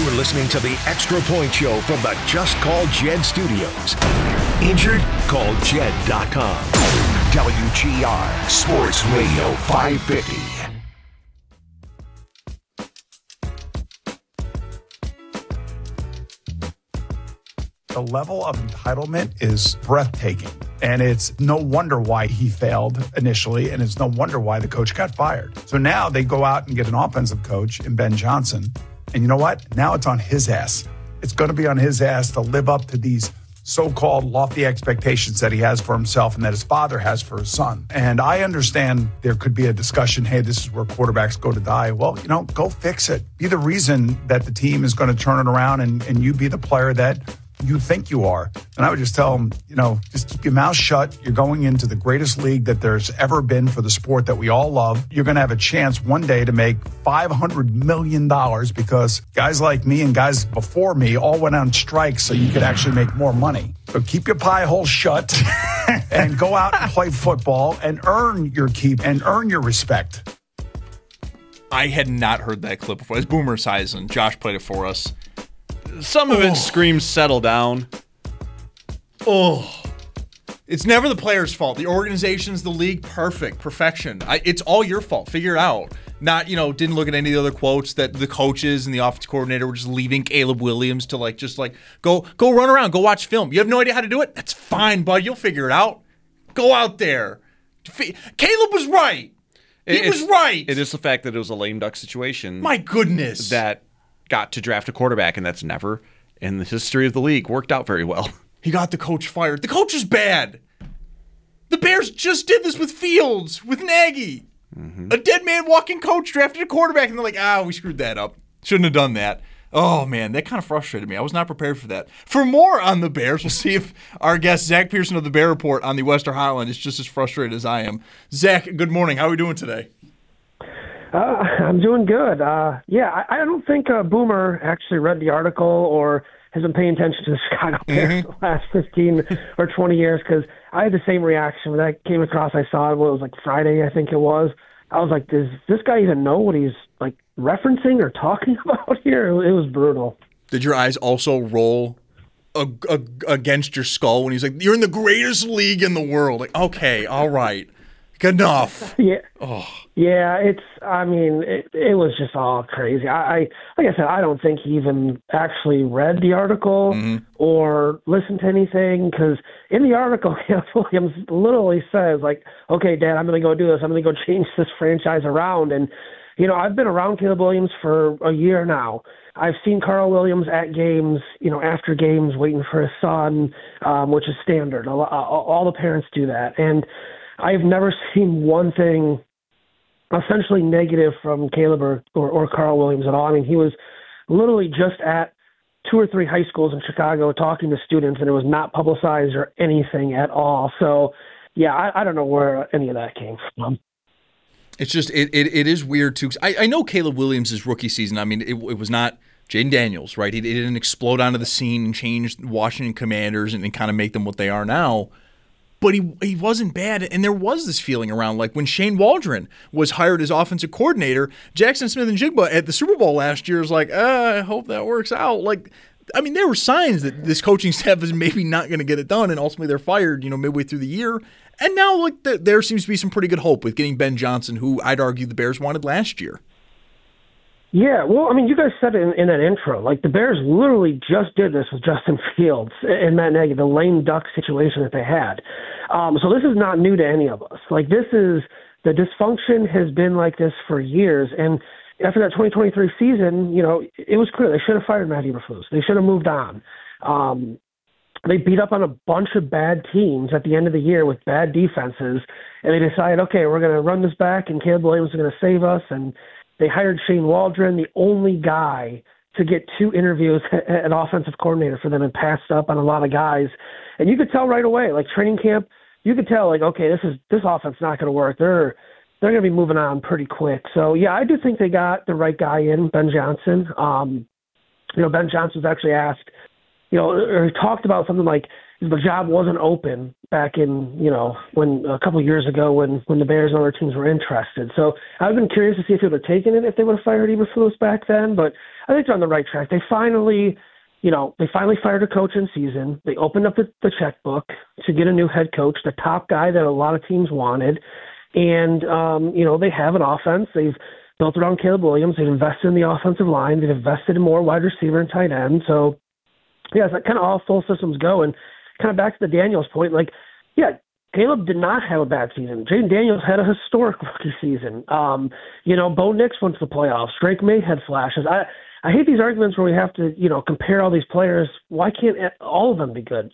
You're listening to the Extra Point Show from the Just Call Jed Studios. Injured? Call Jed.com. WGR Sports Radio 550. The level of entitlement is breathtaking. And it's no wonder why he failed initially, and it's no wonder why the coach got fired. So now they go out and get an offensive coach in Ben Johnson. And you know what? Now it's on his ass. It's going to be on his ass to live up to these so-called lofty expectations that he has for himself and that his father has for his son. And I understand there could be a discussion, hey, this is where quarterbacks go to die. Well, go fix it. Be the reason that the team is going to turn it around and you be the player that you think you are. And I would just tell them, just keep your mouth shut. You're going into the greatest league that there's ever been for the sport that we all love. You're going to have a chance one day to make $500 million because guys like me and guys before me all went on strike so you could actually make more money. So keep your pie hole shut and go out and play football and earn your keep and earn your respect. I had not heard that clip before. It's Boomer Esiason. Josh played it for us. Some of it screams settle down. It's never the player's fault. The organization's, the league, perfection. It's all your fault. Figure it out. Not, didn't look at any of the other quotes that the coaches and the offensive coordinator were just leaving Caleb Williams to go run around, go watch film. You have no idea how to do it? That's fine, bud. You'll figure it out. Go out there. Caleb was right. He was right. It is the fact that it was a lame duck situation. My goodness. That got to draft a quarterback, and that's never in the history of the league worked out very well. He got the coach fired. The coach is bad. The Bears just did this with Fields, with Nagy. Mm-hmm. A dead man walking coach drafted a quarterback, and they're like, we screwed that up. Shouldn't have done that. Oh, man, that kind of frustrated me. I was not prepared for that. For more on the Bears, we'll see if our guest, Zach Pearson of the Bear Report on the Western Highland, is just as frustrated as I am. Zach, good morning. How are we doing today? I'm doing good. I don't think Boomer actually read the article or has been paying attention to the Chicago Bears the last 15 or 20 years, because I had the same reaction when that came across. I saw it, it was like Friday, I think it was. I was like, does this guy even know what he's like referencing or talking about here? It was brutal. Did your eyes also roll against your skull when he's like, you're in the greatest league in the world? Like, okay, all right. Good enough. Yeah. Oh. Yeah, it was just all crazy. Like I said, I don't think he even actually read the article or listened to anything, because in the article, Caleb Williams literally says, like, okay, Dad, I'm going to go do this. I'm going to go change this franchise around. And, I've been around Caleb Williams for a year now. I've seen Carl Williams at games, after games, waiting for his son, which is standard. All the parents do that. And I've never seen one thing essentially negative from Caleb or Carl Williams at all. I mean, he was literally just at 2 or 3 high schools in Chicago talking to students, and it was not publicized or anything at all. So, yeah, I don't know where any of that came from. It's just it is weird, too. I know Caleb Williams' rookie season, I mean, it was not Jaden Daniels, right? He didn't explode onto the scene and change Washington Commanders and kind of make them what they are now. But he wasn't bad, and there was this feeling around, like when Shane Waldron was hired as offensive coordinator, Jackson Smith-Njigba at the Super Bowl last year was like, I hope that works out. Like, I mean, there were signs that this coaching staff is maybe not going to get it done, and ultimately they're fired, midway through the year. And now, like, there seems to be some pretty good hope with getting Ben Johnson, who I'd argue the Bears wanted last year. Yeah, well, I mean, you guys said it in that intro. Like, the Bears literally just did this with Justin Fields and Matt Nagy, the lame duck situation that they had. So this is not new to any of us. Like, the dysfunction has been like this for years. And after that 2023 season, it was clear they should have fired Matt Eberflus. They should have moved on. They beat up on a bunch of bad teams at the end of the year with bad defenses, and they decided, okay, we're going to run this back, and Caleb Williams is going to save us. And they hired Shane Waldron, the only guy to get 2 interviews at offensive coordinator for them, and passed up on a lot of guys. And you could tell right away, like training camp, you could tell, like, okay, this offense not going to work. They're going to be moving on pretty quick. So, yeah, I do think they got the right guy in, Ben Johnson. Ben Johnson was actually asked, or he talked about something like the job wasn't open back in, when a couple of years ago when the Bears and other teams were interested. So I've been curious to see if he would have taken it if they would have fired Eberflus back then. But I think they're on the right track. They finally fired a coach in season. They opened up the checkbook to get a new head coach, the top guy that a lot of teams wanted. And, they have an offense. They've built around Caleb Williams. They've invested in the offensive line. They've invested in more wide receiver and tight end. So, yeah, it's kind of all full systems go. And kind of back to the Daniels point, Caleb did not have a bad season. Jaden Daniels had a historic rookie season. Bo Nix went to the playoffs. Drake May had flashes. I hate these arguments where we have to, compare all these players. Why can't all of them be good?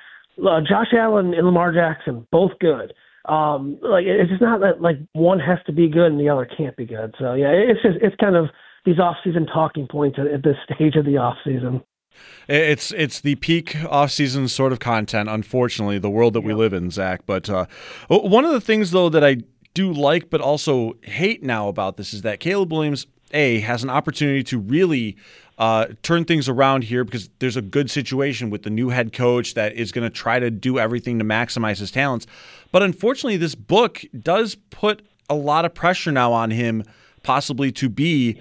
Josh Allen and Lamar Jackson, both good. It's just not that one has to be good and the other can't be good. So yeah, it's kind of these off-season talking points at this stage of the off-season. It's the peak off-season sort of content, unfortunately, the world that we live in, Zach. But one of the things, though, that I do like but also hate now about this is that Caleb Williams, has an opportunity to really turn things around here because there's a good situation with the new head coach that is going to try to do everything to maximize his talents. But unfortunately, this book does put a lot of pressure now on him possibly to be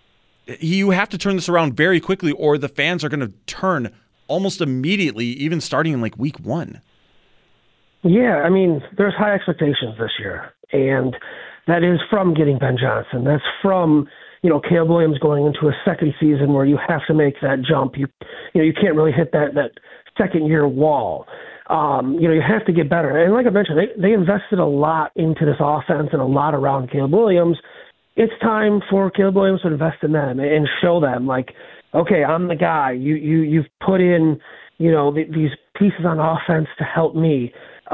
you have to turn this around very quickly or the fans are going to turn almost immediately, even starting in week 1. Yeah, I mean, there's high expectations this year, and that is from getting Ben Johnson. That's from Caleb Williams going into a second season where you have to make that jump. You can't really hit that second year wall. You have to get better. And like I mentioned, they invested a lot into this offense and a lot around Caleb Williams. It's time for Caleb Williams to invest in them and show them okay, I'm the guy. You've put in, these pieces on offense to help me.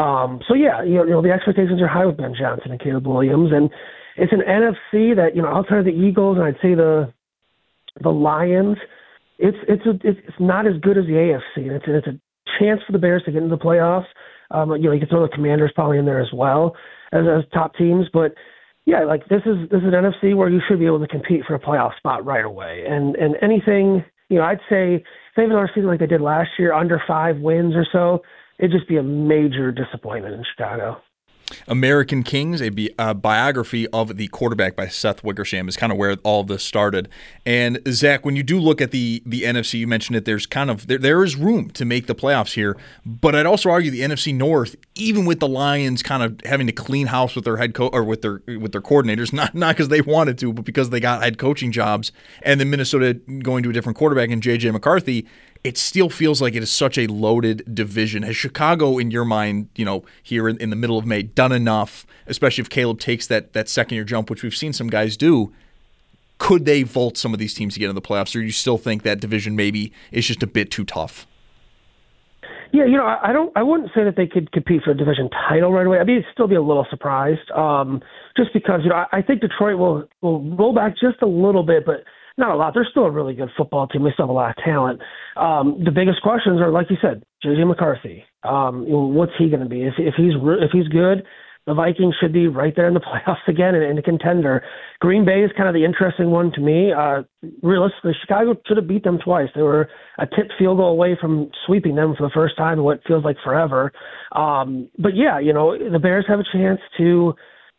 The expectations are high with Ben Johnson and Caleb Williams, and it's an NFC that outside of the Eagles and I'd say the Lions, it's not as good as the AFC. It's a chance for the Bears to get into the playoffs. You can throw the Commanders probably in there as well as top teams, but yeah, this is an NFC where you should be able to compete for a playoff spot right away. And anything, I'd say if they have another season like they did last year, under 5 wins or so, it'd just be a major disappointment in Chicago. American Kings, a biography of the quarterback by Seth Wickersham is kind of where all of this started. And Zach, when you do look at the NFC, you mentioned it, there's there is room to make the playoffs here. But I'd also argue the NFC North, even with the Lions kind of having to clean house with their head coach or with their coordinators, not because they wanted to, but because they got head coaching jobs, and then Minnesota going to a different quarterback in J.J. McCarthy, it still feels like it is such a loaded division. Has Chicago, in your mind, here in the middle of May, done enough, especially if Caleb takes that second-year jump, which we've seen some guys do? Could they vault some of these teams to get into the playoffs, or do you still think that division maybe is just a bit too tough? Yeah, I wouldn't say that they could compete for a division title right away. I mean, I'd still be a little surprised, just because I think Detroit will roll back just a little bit, but not a lot. They're still a really good football team. They still have a lot of talent. The biggest questions are, like you said, J.J. McCarthy. What's he going to be? If he's good, the Vikings should be right there in the playoffs again and a contender. Green Bay is kind of the interesting one to me. Realistically, Chicago should have beat them twice. They were a tipped field goal away from sweeping them for the first time in what feels like forever. But yeah, the Bears have a chance to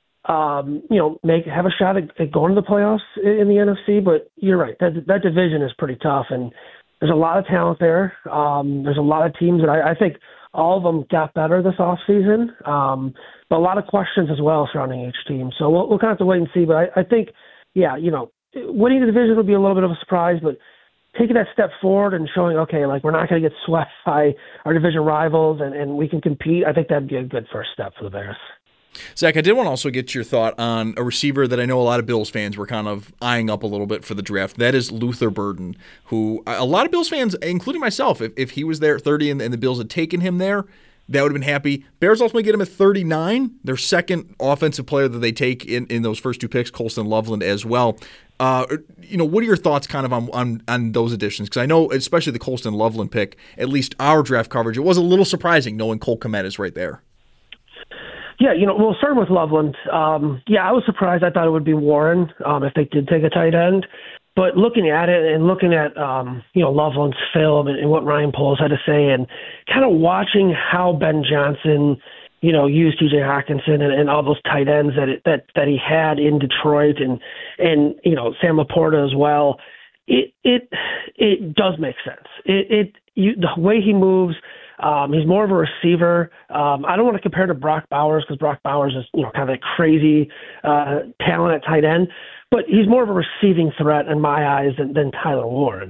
have a shot at going to the playoffs in the NFC, but you're right. That division is pretty tough, and there's a lot of talent there. There's a lot of teams that I think all of them got better this offseason, but a lot of questions as well surrounding each team. So we'll kind of have to wait and see, but I think, winning the division will be a little bit of a surprise, but taking that step forward and showing, okay, we're not going to get swept by our division rivals and we can compete, I think that'd be a good first step for the Bears. Zach, I did want to also get your thought on a receiver that I know a lot of Bills fans were kind of eyeing up a little bit for the draft. That is Luther Burden, who a lot of Bills fans, including myself, if he was there at 30 and the Bills had taken him there, that would have been happy. Bears ultimately get him at 39, their second offensive player that they take in those first 2 picks, Colston Loveland as well. What are your thoughts kind of on those additions? Because I know, especially the Colston Loveland pick, at least our draft coverage, it was a little surprising knowing Cole Kmet is right there. Yeah, we'll start with Loveland. I was surprised. I thought it would be Warren if they did take a tight end. But looking at it and looking at Loveland's film and what Ryan Poles had to say, and kind of watching how Ben Johnson, used T.J. Hockenson and all those tight ends that he had in Detroit, and Sam Laporta as well. It does make sense. The way he moves. He's more of a receiver. I don't want to compare to Brock Bowers because Brock Bowers is, kind of a crazy talent at tight end, but he's more of a receiving threat in my eyes than Tyler Warren.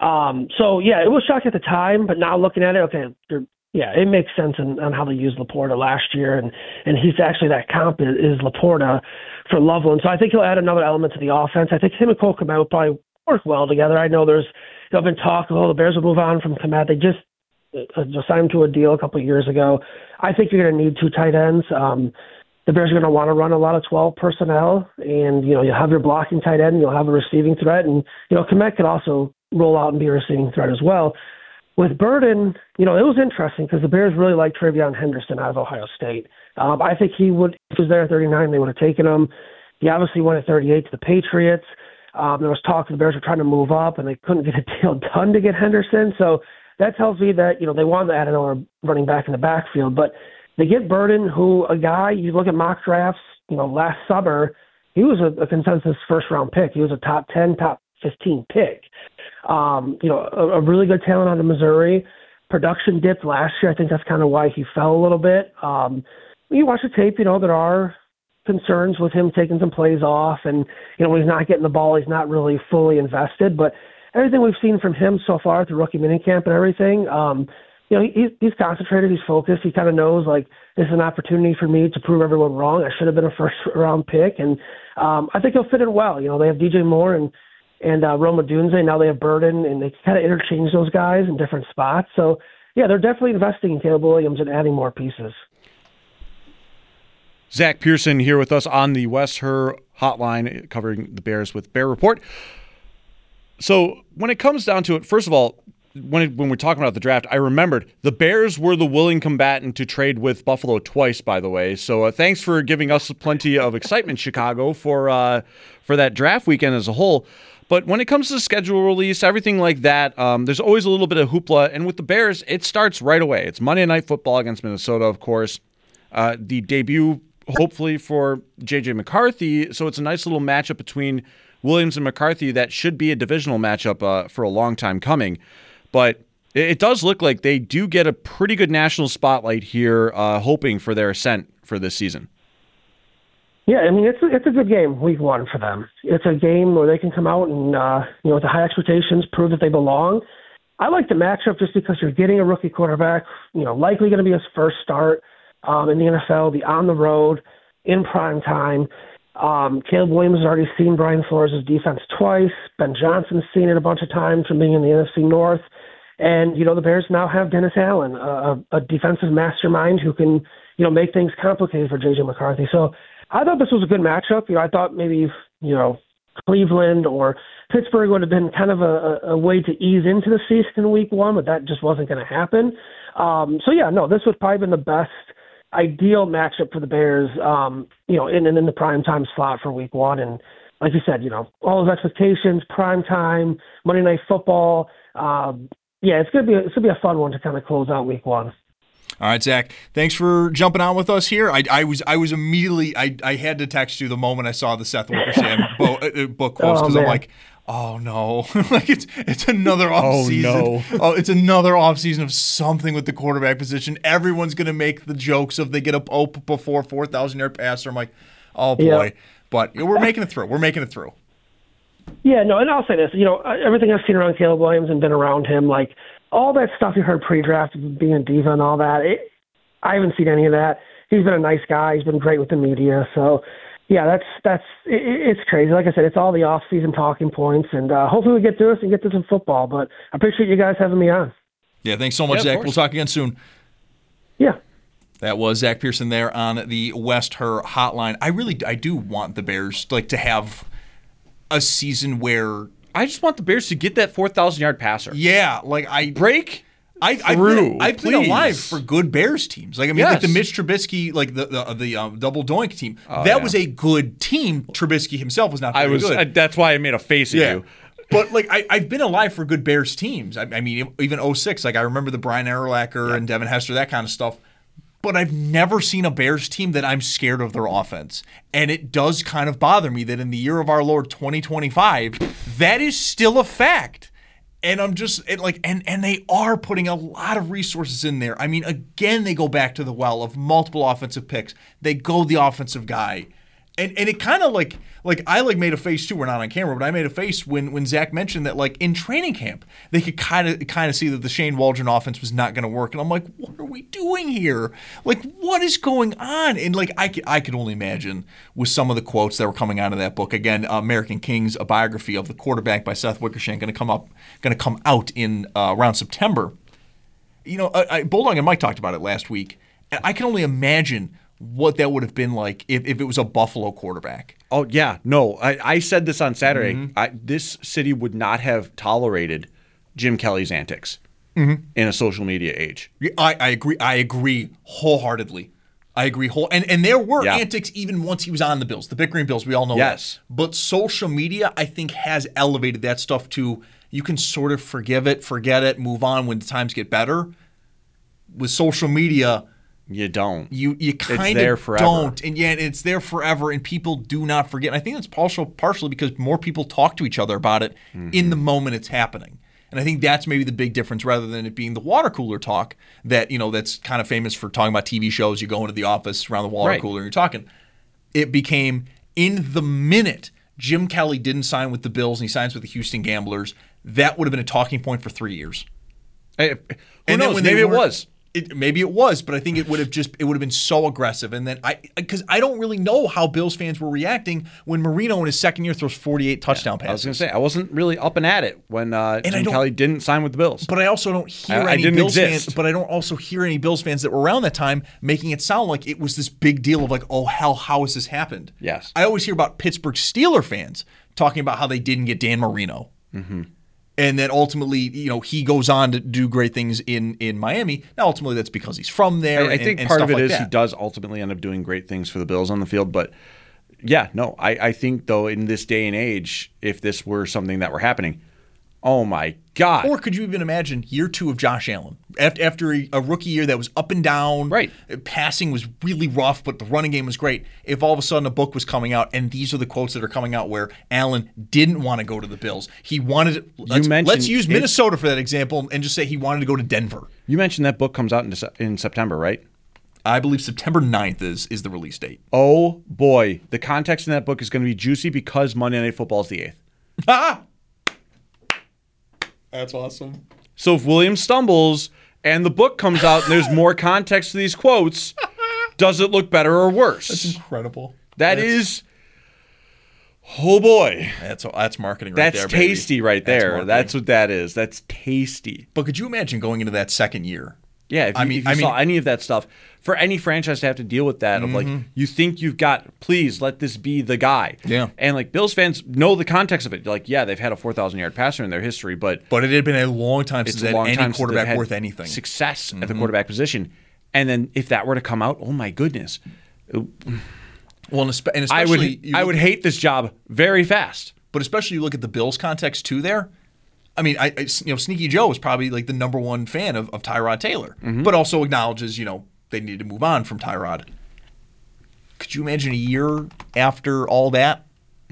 It was shocking at the time, but now looking at it, it makes sense on how they used Laporta last year, and he's actually that comp is Laporta for Loveland. So I think he'll add another element to the offense. I think him and Cole Kmet will probably work well together. I know there's been talk, the Bears will move on from Kmet. They just signed him to a deal a couple of years ago. I think you're going to need two tight ends. The Bears are going to want to run a lot of 12 personnel, and you'll have your blocking tight end, you'll have a receiving threat, and Kmet could also roll out and be a receiving threat as well. With Burden, it was interesting because the Bears really like Travion Henderson out of Ohio State. I think he would, if he was there at 39, they would have taken him. He obviously went at 38 to the Patriots. There was talk the Bears were trying to move up, and they couldn't get a deal done to get Henderson. So that tells me that, they wanted to add another running back in the backfield. But they get Burden, who a guy, you look at mock drafts, last summer, he was a consensus first-round pick. He was a top 10, top 15 pick. A really good talent out of Missouri. Production dipped last year. I think that's kind of why he fell a little bit. You watch the tape, there are concerns with him taking some plays off, and when he's not getting the ball, he's not really fully invested. But everything we've seen from him so far through rookie minicamp and everything, he's concentrated, he's focused. He kind of knows, this is an opportunity for me to prove everyone wrong. I should have been a first-round pick, and I think he'll fit in well. They have DJ Moore and Rome Odunze. Now they have Burden, and they kind of interchange those guys in different spots. So, they're definitely investing in Caleb Williams and adding more pieces. Zach Pearson here with us on the Wes Herr hotline, covering the Bears with Bear Report. So when it comes down to it, first of all, when we're talking about the draft, I remembered the Bears were the willing combatant to trade with Buffalo twice, by the way. So thanks for giving us plenty of excitement, Chicago, for that draft weekend as a whole. But when it comes to schedule release, everything like that, there's always a little bit of hoopla. And with the Bears, it starts right away. It's Monday Night Football against Minnesota, of course. The debut, hopefully, for J.J. McCarthy. So it's a nice little matchup between Williams and McCarthy that should be a divisional matchup for a long time coming. But it does look like they do get a pretty good national spotlight here, hoping for their ascent for this season. Yeah, I mean, it's a good game, week one for them. It's a game where they can come out and, with the high expectations, prove that they belong. I like the matchup just because you're getting a rookie quarterback, likely going to be his first start in the NFL, be on the road, in prime time. Caleb Williams has already seen Brian Flores' defense twice. Ben Johnson's seen it a bunch of times from being in the NFC North. And, the Bears now have Dennis Allen, a defensive mastermind who can, make things complicated for J.J. McCarthy. So I thought this was a good matchup. I thought maybe, Cleveland or Pittsburgh would have been kind of a way to ease into the season in week one, but that just wasn't going to happen. This would probably been the best ideal matchup for the Bears, in the prime time slot for week one. And like you said, all those expectations, prime time, Monday Night Football. It's gonna be a fun one to kind of close out week one. All right, Zach, thanks for jumping on with us here. I was immediately, I had to text you the moment I saw the Seth Wickersham book quotes, because I'm like, oh no, it's another off season. Oh, it's another off season of something with the quarterback position. Everyone's gonna make the jokes of they get up before 4,000-yard passer. I'm like, oh boy, but we're making it through. Yeah, no, and I'll say this, everything I've seen around Caleb Williams and been around him, all that stuff you heard pre-draft, being a diva and all that, I haven't seen any of that. He's been a nice guy. He's been great with the media. So, yeah, it's crazy. Like I said, it's all the off-season talking points, and hopefully we get through this and get to some football. But I appreciate you guys having me on. Yeah, thanks so much, Zach. We'll talk again soon. Yeah. That was Zach Pearson there on the Wes Herr hotline. I do want the Bears to have a season where I just want the Bears to get that 4,000-yard passer. Yeah, I've been alive for good Bears teams. The Mitch Trubisky, the double doink team. Was a good team. Trubisky himself was not very good. That's why I made a face at you. But like I've been alive for good Bears teams. I mean, even 06, like I remember the Brian Urlacher and Devin Hester, that kind of stuff. But I've never seen a Bears team that I'm scared of their offense. And it does kind of bother me that in the year of our Lord 2025, that is still a fact. And I'm just and they are putting a lot of resources in there. I mean, again, they go back to the well of multiple offensive picks. They go the offensive guy. And it kind of like I made a face too. We're not on camera, but I made a face when Zach mentioned that like in training camp they could kind of see that the Shane Waldron offense was not going to work, and I'm like, what are we doing here? Like, what is going on? And like I could only imagine with some of the quotes that were coming out of that book. Again, American Kings, a biography of the quarterback by Seth Wickersham, going to come out in around September. You know, Bulldog and Mike talked about it last week, and I can only imagine what that would have been like if it was a Buffalo quarterback. Oh, yeah. No, I said this on Saturday. This city would not have tolerated Jim Kelly's antics in a social media age. I agree. I agree wholeheartedly. And there were antics even once he was on the Bills, the Big Green Bills. We all know that. But social media, I think, has elevated that stuff to you can sort of forgive it, forget it, move on when the times get better. With social media, you don't. You kind of don't. And yet it's there forever, and people do not forget. And I think that's partially because more people talk to each other about it in the moment it's happening. And I think that's maybe the big difference rather than it being the water cooler talk that, you know, that's kind of famous for talking about TV shows. You go into the office around the water cooler and you're talking. It became in the minute Jim Kelly didn't sign with the Bills and he signs with the Houston Gamblers, that would have been a talking point for 3 years. Who knows? Maybe it was. Maybe it was, but I think it would have been so aggressive. And then because I don't really know how Bills fans were reacting when Marino in his second year throws 48 touchdown passes. I was going to say I wasn't really up and at it when Jim Kelly didn't sign with the Bills. But I also don't hear any Bills fans. But I don't also hear any Bills fans that were around that time making it sound like it was this big deal of like, oh hell, how has this happened? Yes, I always hear about Pittsburgh Steelers fans talking about how they didn't get Dan Marino. And then ultimately, you know, he goes on to do great things in Miami. Now, ultimately, that's because he's from there. I think part of it is he does ultimately end up doing great things for the Bills on the field. But yeah, no, I think, though, in this day and age, if this were something that were happening, oh my God. Or could you even imagine year 2 of Josh Allen? After a rookie year that was up and down, right? Passing was really rough, but the running game was great. If all of a sudden a book was coming out, and these are the quotes that are coming out where Allen didn't want to go to the Bills. He wanted let's use Minnesota for that example and just say he wanted to go to Denver. You mentioned that book comes out in September, right? I believe September 9th is the release date. Oh, boy. The context in that book is going to be juicy because Monday Night Football is the 8th. Ah! That's awesome. So if Williams stumbles and the book comes out and there's more context to these quotes, does it look better or worse? That's incredible. That's oh boy. That's marketing right there, That's tasty baby. right there. That's what that is. That's tasty. But could you imagine going into that second year? Yeah, if you saw any of that stuff, for any franchise to have to deal with that, of like, you think you've got, please let this be the guy. Yeah. And like Bills fans know the context of it. Like, yeah, they've had a 4,000-yard passer in their history, but it had been a long time since they had any quarterback worth anything. Success at the quarterback position. And then if that were to come out, oh my goodness. Well, and especially I would hate this job very fast. But especially you look at the Bills context too there. I mean, Sneaky Joe was probably like the number one fan of Tyrod Taylor, but also acknowledges, they need to move on from Tyrod. Could you imagine a year after all that?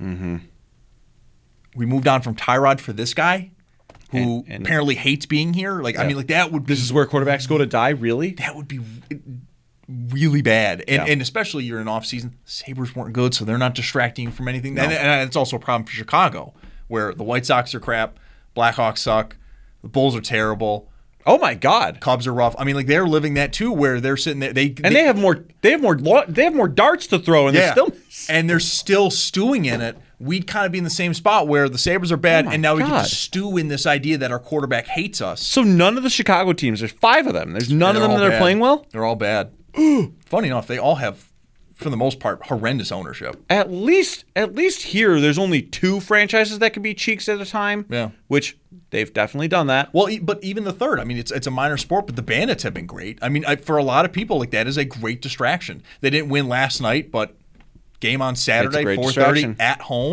We moved on from Tyrod for this guy who apparently hates being here. Like, I mean, like that would be. This is where quarterbacks go to die, really? That would be really bad. And especially you're in off season. Sabres weren't good, so they're not distracting you from anything. No. And it's also a problem for Chicago, where the White Sox are crap. Blackhawks suck. The Bulls are terrible. Oh my God, Cubs are rough. I mean, like they're living that too, where they're sitting there. They have more darts to throw, and they're still stewing in it. We'd kind of be in the same spot where the Sabres are bad, and now we get to stew in this idea that our quarterback hates us. So none of the Chicago teams, there's 5 of them. There's none of them that are playing well. They're all bad. Funny enough, they all have, for the most part, horrendous ownership. At least here, there's only 2 franchises that can be cheeks at a time. Yeah, which they've definitely done that. Well, but even the third, I mean, it's a minor sport, but the Bandits have been great. I mean, for a lot of people, like that is a great distraction. They didn't win last night, but game on Saturday, 4:30 at home. It's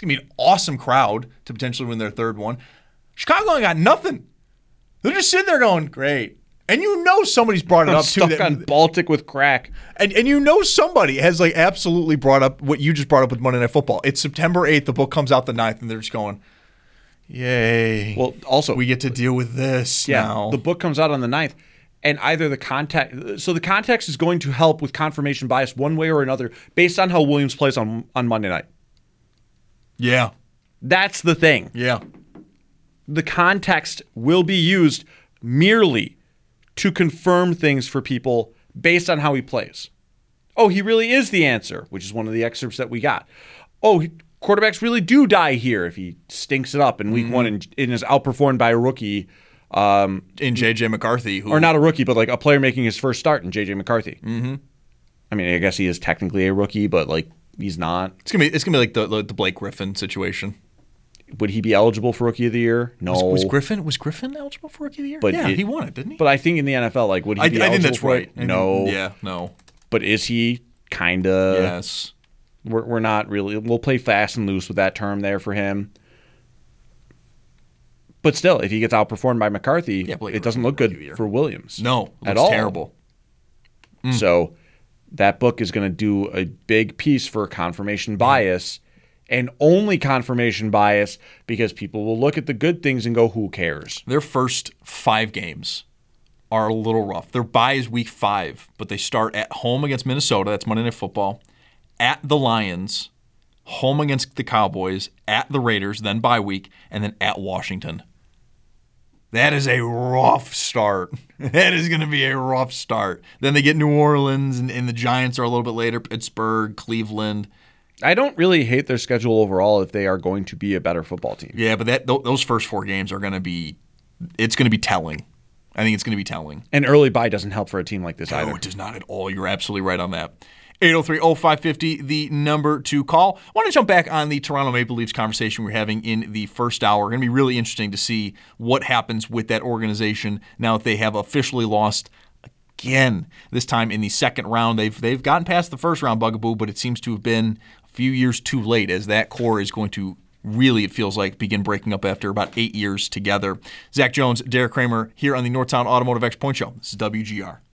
going to be an awesome crowd to potentially win their third one. Chicago ain't got nothing. They're just sitting there going, great. And you know somebody's brought it up too. Stuck on Baltic with crack. And you know somebody has like absolutely brought up what you just brought up with Monday Night Football. It's September 8th. The book comes out the 9th, and they're just going, yay. Well, also, we get to deal with this now. The book comes out on the 9th. And either the context is going to help with confirmation bias one way or another based on how Williams plays on Monday night. Yeah. That's the thing. Yeah. The context will be used merely to confirm things for people based on how he plays. Oh, he really is the answer, which is one of the excerpts that we got. Oh, quarterbacks really do die here if he stinks it up in week one and is outperformed by a rookie. In J.J. McCarthy. Or not a rookie, but like a player making his first start in J.J. McCarthy. Mm-hmm. I mean, I guess he is technically a rookie, but like he's not. It's gonna be like the Blake Griffin situation. Would he be eligible for Rookie of the Year? No. Was Griffin eligible for Rookie of the Year? But yeah, he won it, didn't he? But I think in the NFL, like, would he be eligible? I think that's right. No. No. But is he kind of? Yes. We're not really. We'll play fast and loose with that term there for him. But still, if he gets outperformed by McCarthy, it doesn't look good for Williams. No, at all. Terrible. So that book is going to do a big piece for confirmation bias. And only confirmation bias because people will look at the good things and go, who cares? Their first 5 games are a little rough. Their bye is week 5, but they start at home against Minnesota. That's Monday Night Football. At the Lions, home against the Cowboys, at the Raiders, then bye week, and then at Washington. That is a rough start. That is going to be a rough start. Then they get New Orleans, and the Giants are a little bit later, Pittsburgh, Cleveland. I don't really hate their schedule overall if they are going to be a better football team. Yeah, but those first 4 games are going to be – it's going to be telling. I think it's going to be telling. An early bye doesn't help for a team like this either. No, it does not at all. You're absolutely right on that. 803-0550, the number to call. I want to jump back on the Toronto Maple Leafs conversation we were having in the first hour. It's going to be really interesting to see what happens with that organization now that they have officially lost again, this time in the second round. They've gotten past the first round bugaboo, but it seems to have been a few years too late as that core is going to really, it feels like, begin breaking up after about 8 years together. Zach Jones, Derek Kramer here on the Northtown Automotive X Point Show. This is WGR.